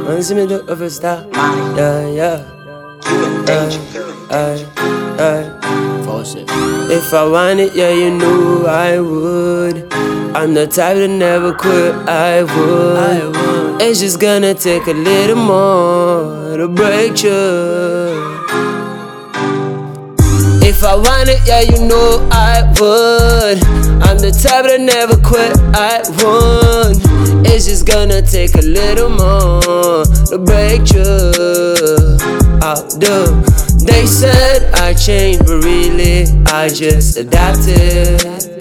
Once me look of a star, yeah. If I want it, yeah, you know I would. I'm the type to never quit, I would. It's just gonna take a little more to break you. If I want it, yeah, you know I would. I'm the type to never quit, I would. It's just gonna take a little more to break you. I'll do. They said I changed, but really I just adapted.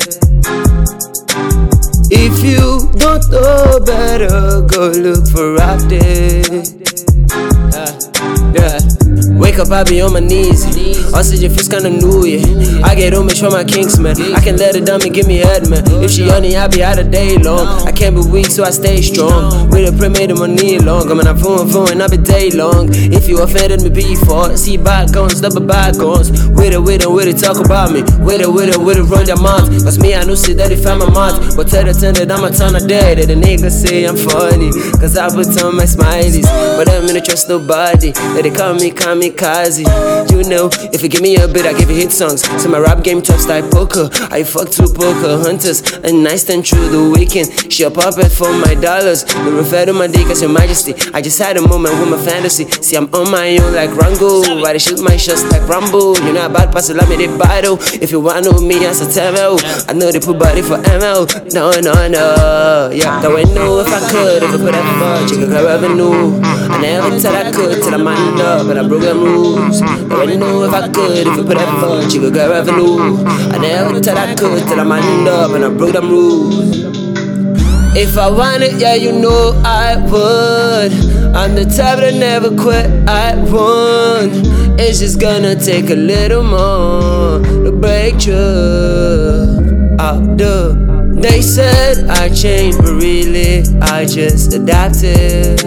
If you don't know better, go look for updates. Yeah. Wake up, I be on my knees. Oxygen feels kinda new, yeah. I get on, make sure my kinks, man. I can let a dummy give me head, man. If she on it, I be out a day long. I can't be weak, so I stay strong. With a prayer made on my knee long. I'm not phone, I be day long. If you offended me before, see bygones, double bygones. With it, talk about me. With it, run your mouth. Cause me, I know see that if I'm a mouth. But tell the that I'm a ton of dead. That the niggas say I'm funny. Cause I put on my smileys. But I'm gonna trust nobody. That they call me kamikaze. You know, if you give me a bit, I give you hit songs. So my rap game tough like poker. I fuck two poker hunters and nice stand through the weekend. She a puppet for my dollars. We refer to my dick as your majesty. I just had a moment with my fantasy. See, I'm on my own like Rango. Why they shoot my shots like Rambo? You know about pass let me they battle. If you want to know me, as a TML. I know they put body for ML. No. Yeah, though I know if I could, if I put that much, you could get revenue. I never said I could till I mind up, but I broke them rules. Though I know if I could, if I put that much, you could get revenue. I never said I could till I mind up, and I broke them rules. If I want it, yeah, you know I would. I'm the type that never quit, I won't. It's just gonna take a little more to break through. I'll do. They said I changed, but really I just adapted.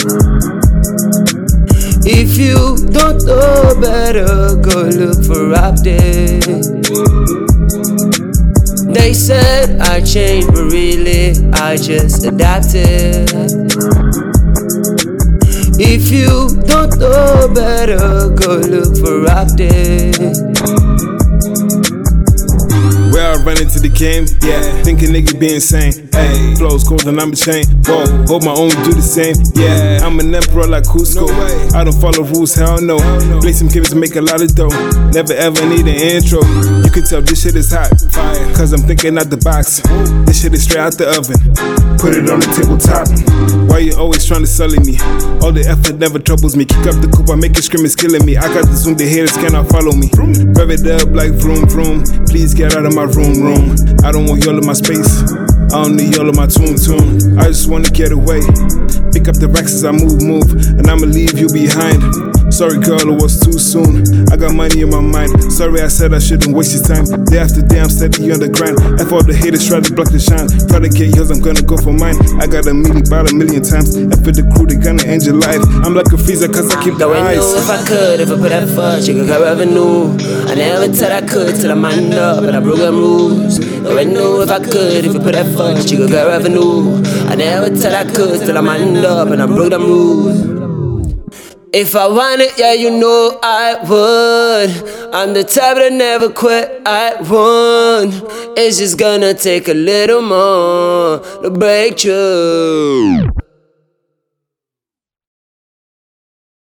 If you don't know better, go look for updates. They said I changed, but really I just adapted. If you don't know better, go look for updates. Where I run into the game, yeah, thinking nigga be insane. Ayy, flows cold and I'm a chain. Whoa, hold my own, do the same. Yeah, I'm an emperor like Cusco. I don't follow rules, hell no. Play some games to make a lot of dough. Never ever need an intro. You can tell this shit is hot, cause I'm thinking out the box. This shit is straight out the oven. Put it on the tabletop. Why you always trying to sully me? All the effort never troubles me. Kick up the coupe, I make it scream, it's killing me. I got the zoom, the haters cannot follow me. Rev it up like vroom vroom. Please get out of my room. I don't want y'all in my space. I don't need y'all in my tune. I just wanna get away. Pick up the racks as I move, and I'ma leave you behind. Sorry girl, it was too soon. I got money in my mind. Sorry I said I shouldn't waste your time. Day after day I'm steady on the grind. F all the haters try to block the shine. Try to get yours, I'm gonna go for mine. I got a million about a million times. F with the crew, they gonna end your life. I'm like a freezer cause I keep the though ice. I know if I could, if I put that fuss, you could get revenue. I never said I could till I mind up, but I broke them rules. Though I know if I could, if I put that fuss, you could get revenue. I never said I could till I mind up, and I broke them rules. If I want it, yeah, you know I would. I'm the type that never quit, I won't. It's just gonna take a little more to break through.